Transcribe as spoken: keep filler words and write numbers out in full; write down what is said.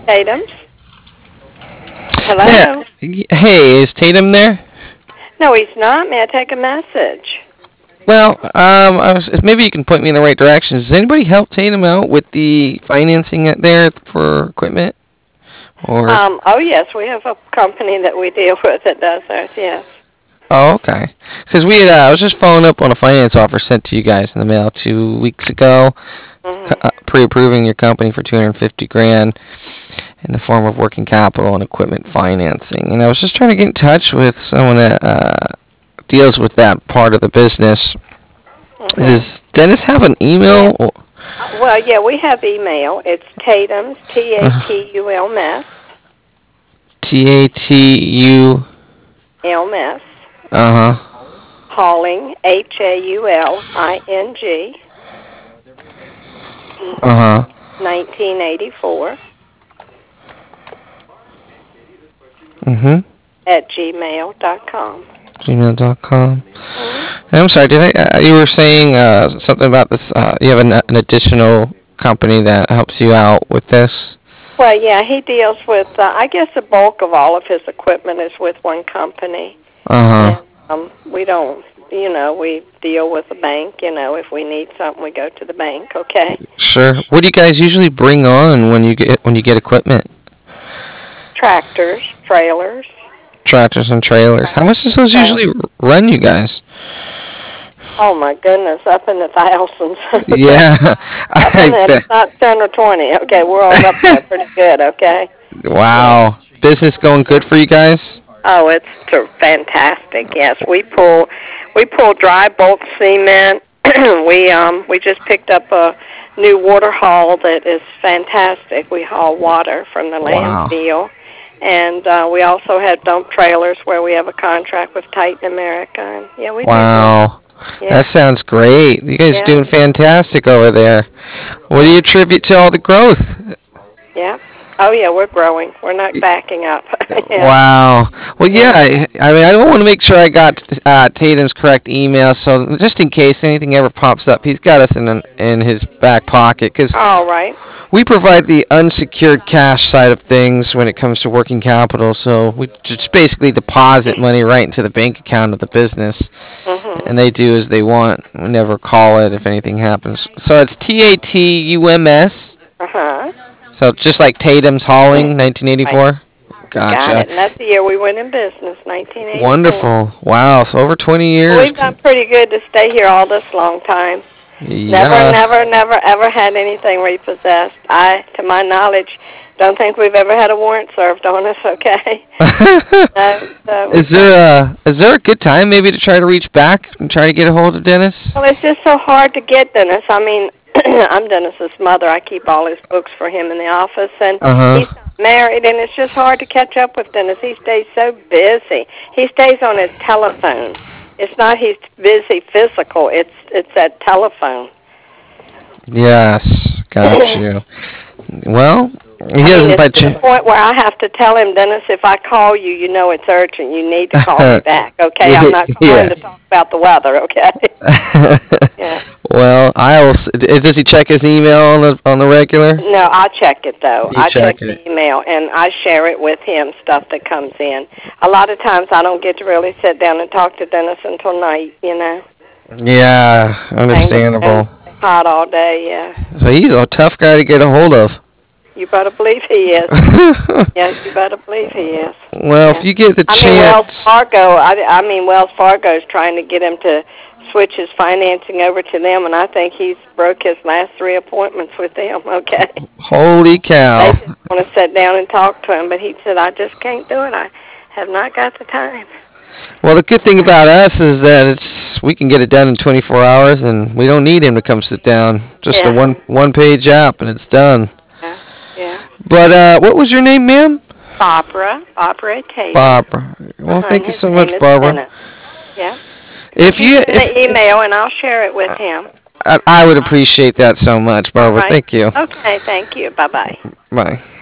Tatum's. Yeah. Hello. Hey, is Tatum there? No, he's not. May I take a message? Well, um, I was, maybe you can point me in the right direction. Does anybody help Tatum out with the financing it there for equipment? Or Um, oh, yes, we have a company that we deal with that does that, yes. oh, okay. Because we had, uh, I was just following up on a finance offer sent to you guys in the mail two weeks ago, c- Mm-hmm. uh, pre-approving your company for two hundred fifty grand in the form of working capital and equipment financing. And I was just trying to get in touch with someone that uh, deals with that part of the business. Mm-hmm. Does Dennis have an Yeah. email? Or, Uh, Well, yeah, we have email. It's Tatum's, T A uh, T U L M S, T A T U. L M S, Uh huh. Hauling, H A U L I N G, Uh huh. nineteen eighty-four, Mhm. at gmail dot com. Gmail dot com. Mm-hmm. I'm sorry. Did I? Uh, you were saying uh, something about this. Uh, you have an, an additional company that helps you out with this. Well, yeah, he deals with, uh, I guess the bulk of all of his equipment is with one company. Uh huh. And um, we don't, you know, we deal with the bank. You know, if we need something, we go to the bank, okay? Sure. What do you guys usually bring on when you get when you get equipment? Tractors, trailers. Tractors and trailers. How much does those Right. usually r- run you guys? Oh, my goodness, up in the thousands. Yeah, Up in I there, bet. it's not ten or twenty. Okay, we're on up there pretty good, okay? Yeah. Wow. Business going good for you guys? Oh, it's ter- fantastic. Yes, we pull we pull dry bulk cement. we um we just picked up a new water haul that is fantastic. We haul water from the Wow. landfill, and uh, we also have dump trailers where we have a contract with Titan America. And yeah, we do good. Wow. That Yeah, sounds great. You guys are yeah, doing fantastic over there. What do yeah, you attribute to all the growth? yeah. Oh yeah, we're growing. We're not backing up. yeah, Wow. Well, yeah. yeah. I, I mean, I want to make sure I got uh, Tatum's correct email, so just in case anything ever pops up, he's got us in an, in his back pocket. Because All right. we provide the unsecured cash side of things when it comes to working capital. So we just basically deposit money right into the bank account of the business, Mhm. and they do as they want. We never call it if anything happens. So it's T A T U M S. Uh huh. So just like Tatum's Hauling, Right. nineteen eighty-four. You got Gotcha. it. And that's the year we went in business, nineteen eighty-four. Wonderful. Wow. So over twenty Well, years. we've done pretty good to stay here all this long time. Never, Yeah. never, never, ever had anything repossessed. I, to my knowledge, don't think we've ever had a warrant served on us. Okay. No, so Is we've done. there a is there a good time maybe to try to reach back and try to get a hold of Dennis? Well, it's just so hard to get Dennis. I mean, I'm Dennis's mother. I keep all his books for him in the office, and Uh he's huh. married, and it's just hard to catch up with Dennis. He stays so busy. He stays on his telephone. It's not he's busy physical. It's it's that telephone. Yes, got you. Well, he I mean, doesn't it's by to the chance. point where I have to tell him, Dennis, if I call you, you know it's urgent. You need to call me back. Okay, I'm not calling Yeah. to talk about the weather. Okay. Yeah. Well, I will. s- d- Does he check his email on the on the regular? No, I check it though. You I check check the it. email and I share it with him. Stuff that comes in. A lot of times I don't get to really sit down and talk to Dennis until night. You know, Yeah, things have been understandable. hot all day. Yeah. So he's a tough guy to get a hold of. You better believe he is. Yes, you better believe he is. Well, if Yeah. you get the I mean, Wells chance. Fargo. I, I mean, Wells Fargo is trying to get him to switch his financing over to them, and I think he's broke his last three appointments with them. Okay. Holy They cow. just want to sit down and talk to him, but he said, "I just can't do it. I have not got the time." Well, the good thing about us is that it's we can get it done in twenty-four hours, and we don't need him to come sit down. Just a Yeah. one one page app, and it's done. Yeah. Yeah. But uh, what was your name, ma'am? Barbara. Barbara Tatum. Barbara. Well, Uh-huh, thank you his so name much, is Barbara. Dennis. Yeah. If You you send if the email, and I'll share it with him. I, I would appreciate that so much, All Barbara. right. Thank you. Okay. Thank you. Bye bye. Bye.